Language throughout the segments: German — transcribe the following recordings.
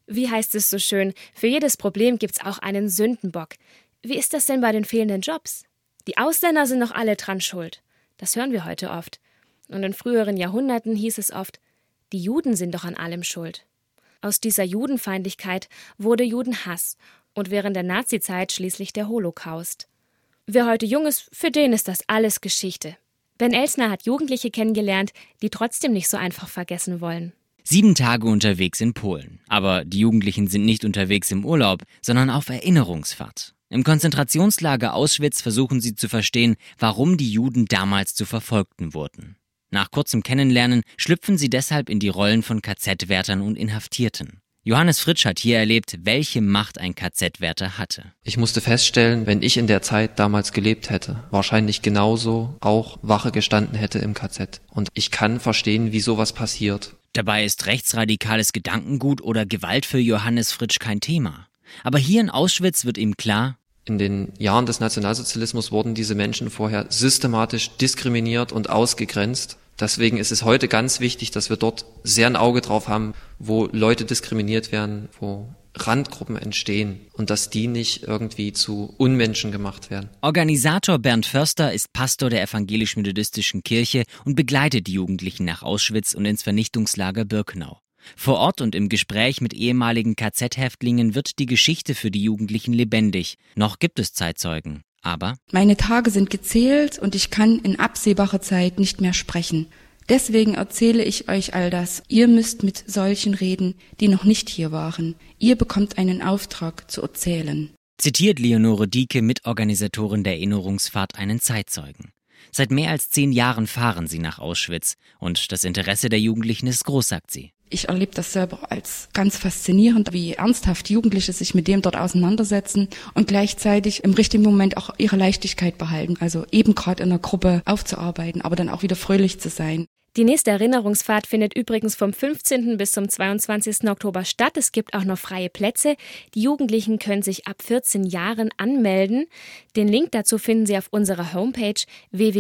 Wie heißt es so schön, für jedes Problem gibt's auch einen Sündenbock. Wie ist das denn bei den fehlenden Jobs? Die Ausländer sind doch alle dran schuld. Das hören wir heute oft. Und in früheren Jahrhunderten hieß es oft, die Juden sind doch an allem schuld. Aus dieser Judenfeindlichkeit wurde Judenhass und während der Nazizeit schließlich der Holocaust. Wer heute jung ist, für den ist das alles Geschichte. Ben Elsner hat Jugendliche kennengelernt, die trotzdem nicht so einfach vergessen wollen. 7 Tage unterwegs in Polen. Aber die Jugendlichen sind nicht unterwegs im Urlaub, sondern auf Erinnerungsfahrt. Im Konzentrationslager Auschwitz versuchen sie zu verstehen, warum die Juden damals zu Verfolgten wurden. Nach kurzem Kennenlernen schlüpfen sie deshalb in die Rollen von KZ-Wärtern und Inhaftierten. Johannes Fritsch hat hier erlebt, welche Macht ein KZ-Wärter hatte. Ich musste feststellen, wenn ich in der Zeit damals gelebt hätte, wahrscheinlich genauso auch Wache gestanden hätte im KZ. Und ich kann verstehen, wie sowas passiert. Dabei ist rechtsradikales Gedankengut oder Gewalt für Johannes Fritsch kein Thema. Aber hier in Auschwitz wird ihm klar, in den Jahren des Nationalsozialismus wurden diese Menschen vorher systematisch diskriminiert und ausgegrenzt. Deswegen ist es heute ganz wichtig, dass wir dort sehr ein Auge drauf haben, wo Leute diskriminiert werden, wo Randgruppen entstehen und dass die nicht irgendwie zu Unmenschen gemacht werden. Organisator Bernd Förster ist Pastor der evangelisch-methodistischen Kirche und begleitet die Jugendlichen nach Auschwitz und ins Vernichtungslager Birkenau. Vor Ort und im Gespräch mit ehemaligen KZ-Häftlingen wird die Geschichte für die Jugendlichen lebendig. Noch gibt es Zeitzeugen, aber meine Tage sind gezählt und ich kann in absehbarer Zeit nicht mehr sprechen. Deswegen erzähle ich euch all das. Ihr müsst mit solchen reden, die noch nicht hier waren. Ihr bekommt einen Auftrag zu erzählen. Zitiert Leonore Dieke, Mitorganisatorin der Erinnerungsfahrt, einen Zeitzeugen. Seit mehr als 10 Jahren fahren sie nach Auschwitz und das Interesse der Jugendlichen ist groß, sagt sie. Ich erlebe das selber als ganz faszinierend, wie ernsthaft Jugendliche sich mit dem dort auseinandersetzen und gleichzeitig im richtigen Moment auch ihre Leichtigkeit behalten. Also eben gerade in einer Gruppe aufzuarbeiten, aber dann auch wieder fröhlich zu sein. Die nächste Erinnerungsfahrt findet übrigens vom 15. bis zum 22. Oktober statt. Es gibt auch noch freie Plätze. Die Jugendlichen können sich ab 14 Jahren anmelden. Den Link dazu finden Sie auf unserer Homepage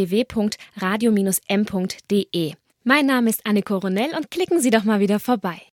www.radio-m.de. Mein Name ist Anne Coronel und klicken Sie doch mal wieder vorbei.